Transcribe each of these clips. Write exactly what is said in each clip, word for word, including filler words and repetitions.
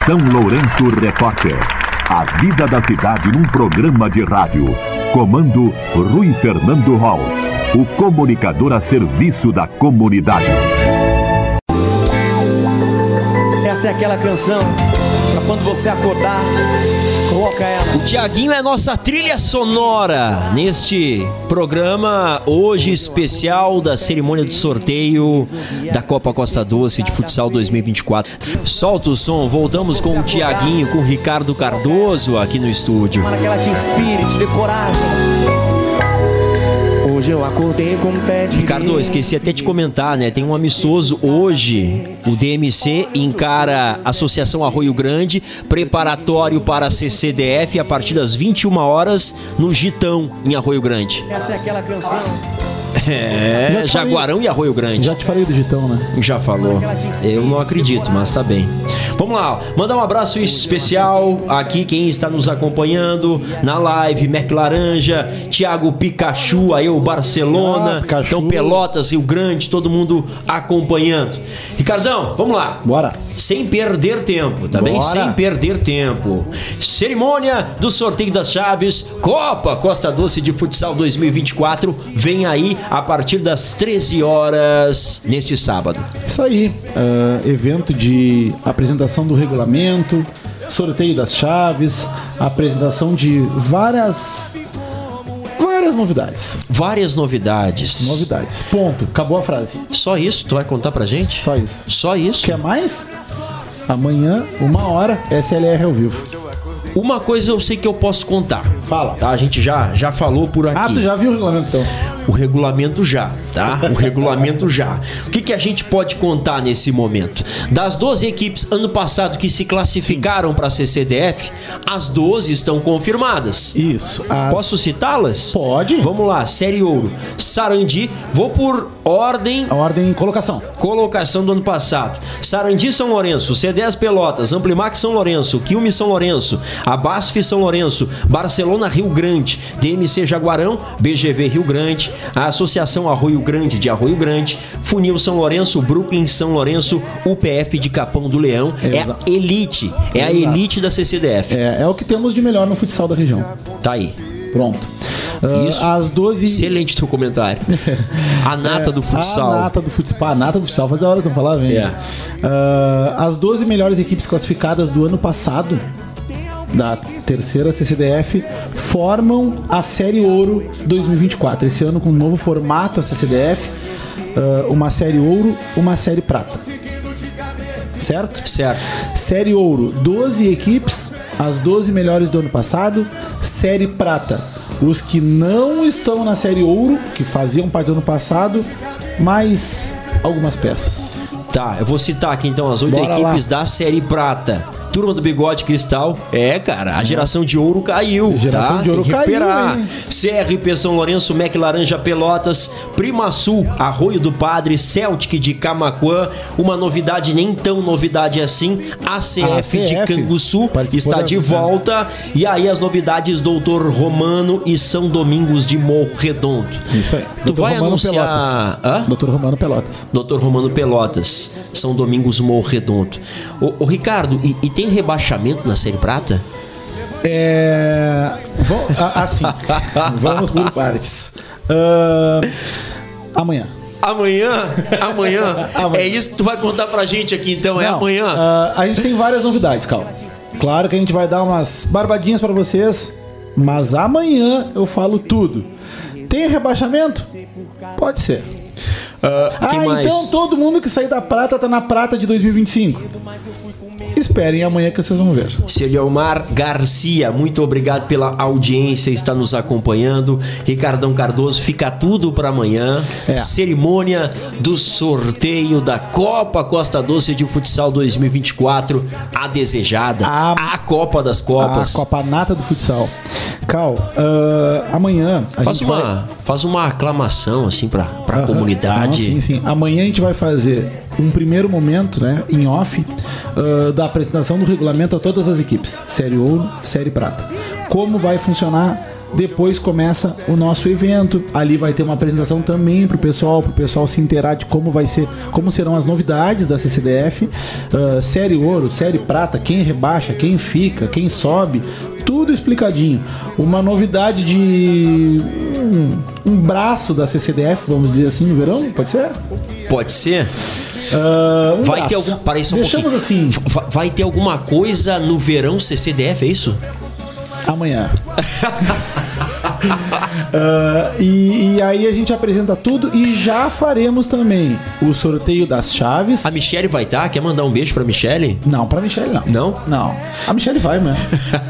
São Lourenço Repórter. A vida da cidade num programa de rádio. Comando Rui Fernando Holz, o comunicador a serviço da comunidade. Essa é aquela canção pra quando você acordar, coloca ela. O Tiaguinho é nossa trilha sonora neste programa hoje especial da cerimônia do sorteio da Copa Costa Doce de Futsal dois mil e vinte e quatro. Solta o som, voltamos com o Tiaguinho, com o Ricardo Cardoso aqui no estúdio. Para que ela te inspire, te dê coragem. Hoje eu acordei com o pé direito. Ricardo, esqueci até de comentar, né? Tem um amistoso hoje. O D M C encara a Associação Arroio Grande, preparatório para a C C D F a partir das vinte e uma horas no Gitão, em Arroio Grande. Essa é aquela canção. É, Jaguarão e Arroio Grande. Já te falei do Gitão, né? Já falou. Eu não acredito, mas tá bem. Vamos lá, mandar um abraço especial aqui quem está nos acompanhando na live, Mac Laranja, Thiago Pikachu, aí o Barcelona, ah, então Pelotas, Rio Grande, todo mundo acompanhando. Ricardão, vamos lá. Bora. Sem perder tempo, tá Bora. bem? Sem perder tempo. Cerimônia do sorteio das chaves, Copa Costa Doce de Futsal dois mil e vinte e quatro, vem aí a partir das treze horas neste sábado. Isso aí, uh, evento de apresentação do regulamento, sorteio das chaves, apresentação de várias várias novidades. Várias novidades. Novidades. Ponto. Acabou a frase. Só isso? Tu vai contar pra gente? Só isso. Só isso? Quer mais? Amanhã, uma hora, S L R ao vivo. Uma coisa eu sei que eu posso contar. Fala. Tá, a gente já, já falou por aqui. Ah, tu já viu o regulamento então? O regulamento já, tá? O regulamento já. O que, que a gente pode contar nesse momento? Das doze equipes ano passado que se classificaram para a C C D F, as doze estão confirmadas. Isso. As... Posso citá-las? Pode. Vamos lá, Série Ouro. Sarandi, vou por ordem... A ordem colocação. Colocação do ano passado. Sarandi São Lourenço, C dez Pelotas, Amplimax São Lourenço, Quilmes São Lourenço, Abasf São Lourenço, Barcelona Rio Grande, D M C Jaguarão, B G V Rio Grande, a Associação Arroio Grande de Arroio Grande, Funil São Lourenço, Brooklyn São Lourenço, U P F de Capão do Leão. Exato. É a elite, é Exato. a elite da C C D F. É, é o que temos de melhor no futsal da região. Tá aí. Pronto. Uh, Isso. As doze... Excelente teu comentário. A nata é, do futsal. A nata do futsal. A nata do futsal, faz horas não falava, hein? É. Uh, as doze melhores equipes classificadas do ano passado, da terceira C C D F, formam a Série Ouro dois mil e vinte e quatro. Esse ano com um novo formato a C C D F, uh, uma Série Ouro, uma Série Prata. Certo? Certo. Série Ouro, doze equipes, as doze melhores do ano passado. Série Prata, os que não estão na Série Ouro, que faziam parte do ano passado, mais algumas peças. Tá, eu vou citar aqui então as oito Bora equipes lá. da Série Prata. Turma do Bigode Cristal. É, cara, a geração de ouro caiu. Geração tá? de ouro Tem que recuperar. caiu, hein? C R P São Lourenço, Mac Laranja Pelotas, Prima Sul, Arroio do Padre, Celtic de Camaquã. Uma novidade, nem tão novidade assim, A C F, A C F de Canguçu está da... de volta. E aí as novidades, Doutor Romano e São Domingos de Morro Redondo. Isso aí. Tu doutor vai Romano anunciar... Pelotas. Hã? doutor Romano Pelotas. doutor Romano Pelotas, São Domingos Morro Redondo. Ô, ô Ricardo, e, e tem rebaixamento na Série Prata? É... Vamos, assim, vamos por partes. Uh, amanhã. Amanhã? Amanhã? Amanhã. É isso que tu vai contar pra gente aqui então, é Não, amanhã? Uh, a gente tem várias novidades, calma. Claro que a gente vai dar umas barbadinhas pra vocês, mas amanhã eu falo tudo. Tem rebaixamento? Pode ser. Uh, ah, mais? Então todo mundo que sair da prata tá na prata de dois mil e vinte e cinco. Esperem amanhã que vocês vão ver. Celiomar Garcia, muito obrigado pela audiência, está nos acompanhando. Ricardão Cardoso, fica tudo para amanhã. É. Cerimônia do sorteio da Copa Costa Doce de Futsal dois mil e vinte e quatro, a desejada, a, a Copa das Copas. A Copa Nata do Futsal. Cal, uh, amanhã a faz gente uma vai... faz uma aclamação assim para para uh-huh. comunidade. Não, sim, sim. Amanhã a gente vai fazer um primeiro momento, né, em off, uh, da apresentação do regulamento a todas as equipes, Série Ouro, Série Prata. Como vai funcionar Depois começa o nosso evento. Ali vai ter uma apresentação também pro pessoal, pro pessoal se inteirar de como vai ser, como serão as novidades da C C D F. Uh, série ouro, série prata, quem rebaixa, quem fica, quem sobe, tudo explicadinho. Uma novidade de um, um braço da C C D F, vamos dizer assim, no verão, pode ser? Pode ser. Uh, um vai braço. ter algum, para isso um Deixamos pouquinho. assim. Vai, vai ter alguma coisa no verão C C D F, é isso? Amanhã. uh, e, e aí a gente apresenta tudo e já faremos também o sorteio das chaves. A Michelle vai estar? Tá? Quer mandar um beijo pra Michelle? Não, pra Michelle não. Não? Não. A Michelle vai mesmo.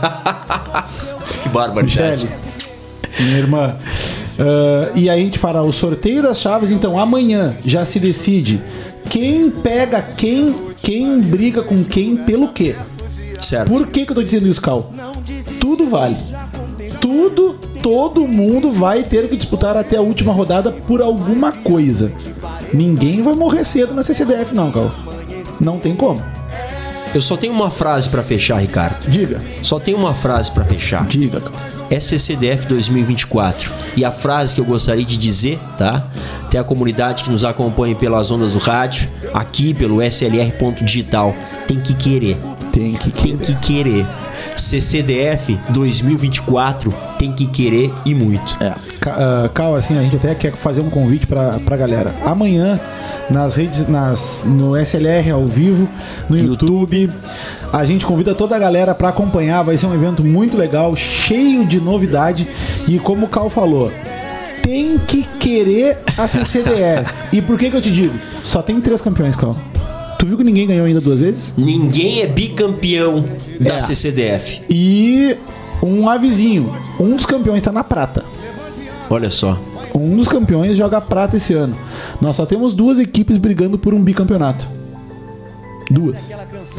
Que barbaridade. Michelle, minha irmã. Uh, e aí a gente fará o sorteio das chaves. Então amanhã já se decide quem pega quem, quem briga com quem, pelo quê. Certo. Por que que eu tô dizendo isso, Cal? Tudo vale. Tudo, todo mundo vai ter que disputar até a última rodada por alguma coisa. Ninguém vai morrer cedo na C C D F não, Cal. Não tem como. Eu só tenho uma frase pra fechar, Ricardo. Diga. Só tenho uma frase pra fechar. Diga, Cal. É C C D F dois mil e vinte e quatro. E a frase que eu gostaria de dizer, tá? Até a comunidade que nos acompanha pelas ondas do rádio, aqui pelo S L R ponto digital, tem que querer. Tem que querer. Tem que querer. C C D F dois mil e vinte e quatro tem que querer e muito. É. Uh, Cal, assim, a gente até quer fazer um convite pra, pra galera. Amanhã, nas redes, nas, no S L R ao vivo, no YouTube, YouTube, a gente convida toda a galera pra acompanhar. Vai ser um evento muito legal, cheio de novidade. E como o Cal falou, tem que querer a C C D F. E por que que eu te digo? Só tem três campeões, Cal. Tu viu que ninguém ganhou ainda duas vezes? Ninguém é bicampeão da é. C C D F. E um avisinho, um dos campeões tá na prata. Olha só. Um dos campeões joga prata esse ano. Nós só temos duas equipes brigando por um bicampeonato. Duas.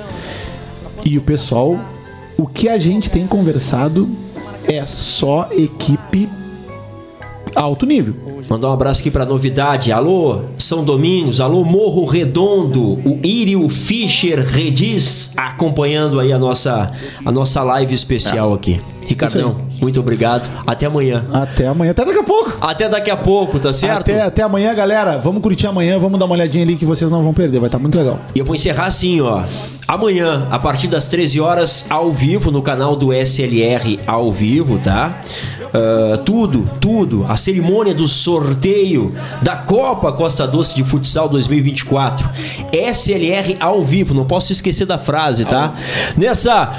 E o pessoal, o que a gente tem conversado é só equipe alto nível. Mandar um abraço aqui pra novidade. Alô, São Domingos. Alô, Morro Redondo. O Írio Fischer Rediz acompanhando aí a nossa, a nossa live especial aqui. Ricardão, muito obrigado. Até amanhã. Até amanhã. Até daqui a pouco. Até daqui a pouco, tá certo? Até, até amanhã, galera. Vamos curtir amanhã. Vamos dar uma olhadinha ali que vocês não vão perder. Vai estar muito legal. E eu vou encerrar assim, ó. Amanhã, a partir das treze horas, ao vivo, no canal do S L R ao vivo, tá? Uh, tudo, tudo. A cerimônia do sorteio da Copa Costa Doce de Futsal dois mil e vinte e quatro. S L R ao vivo. Não posso esquecer da frase, tá? Nessa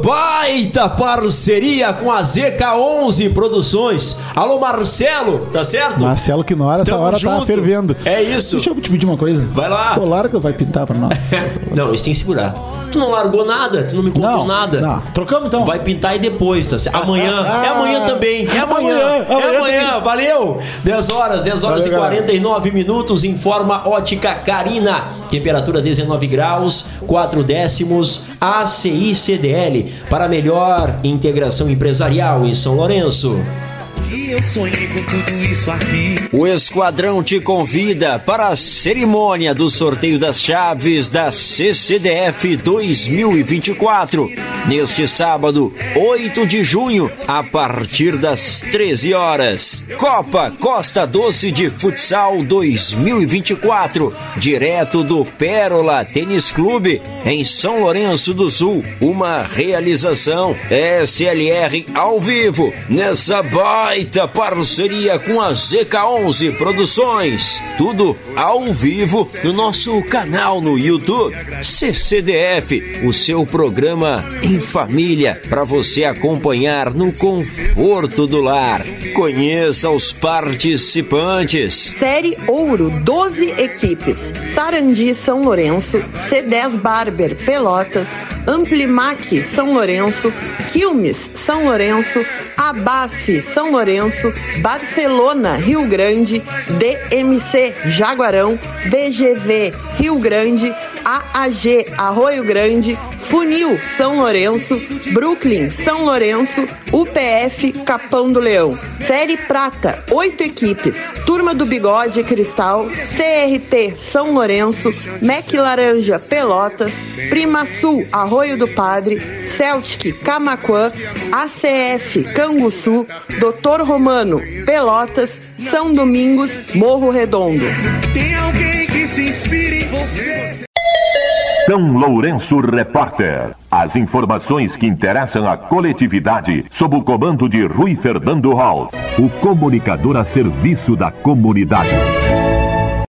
baita parceria com a Z K onze Produções. Alô, Marcelo, tá certo? Marcelo que na hora, essa Tamo hora junto. tá fervendo. É isso. Deixa eu te pedir uma coisa. Vai lá. O Largo vai pintar pra nós. Não, isso tem que segurar. Tu não largou nada, tu não me contou não, nada. Não, trocamos então. Vai pintar e depois, tá certo? Amanhã, é amanhã também. É amanhã, amanhã, é amanhã amanhã, valeu! dez horas, dez horas valeu, e quarenta e nove minutos, informa Ótica Carina. Temperatura dezenove graus, quatro décimos, A C I C D L, para melhor integração empresarial em São Lourenço. Eu sonhei com tudo isso aqui. O Esquadrão te convida para a cerimônia do sorteio das chaves da C C D F dois mil e vinte e quatro. Neste sábado, oito de junho, a partir das treze horas. Copa Costa Doce de Futsal dois mil e vinte e quatro. Direto do Pérola Tênis Clube, em São Lourenço do Sul. Uma realização S L R ao vivo. Nessa baita parceria com a Z K onze Produções. Tudo ao vivo no nosso canal no YouTube. C C D F, o seu programa em família, para você acompanhar no conforto do lar. Conheça os participantes. Série Ouro, doze equipes. Sarandi São Lourenço, C dez Barber Pelotas, Amplimac São Lourenço, Quilmes São Lourenço, Abasf São Lourenço, Barcelona Rio Grande, D M C Jaguarão, B G V Rio Grande, A A G Arroio Grande, Funil São Lourenço, Brooklyn São Lourenço, U P F Capão do Leão. Série Prata, oito equipes. Turma do Bigode Cristal, C R T São Lourenço, Mec Laranja Pelotas, Prima Sul Arroio do Padre, Celtic Camaquã, A C F Canguçu, doutor Romano Pelotas, São Domingos, Morro Redondo. Tem alguém que se inspire em você. São Lourenço Repórter. As informações que interessam a coletividade sob o comando de Rui Fernando Hall, o comunicador a serviço da comunidade.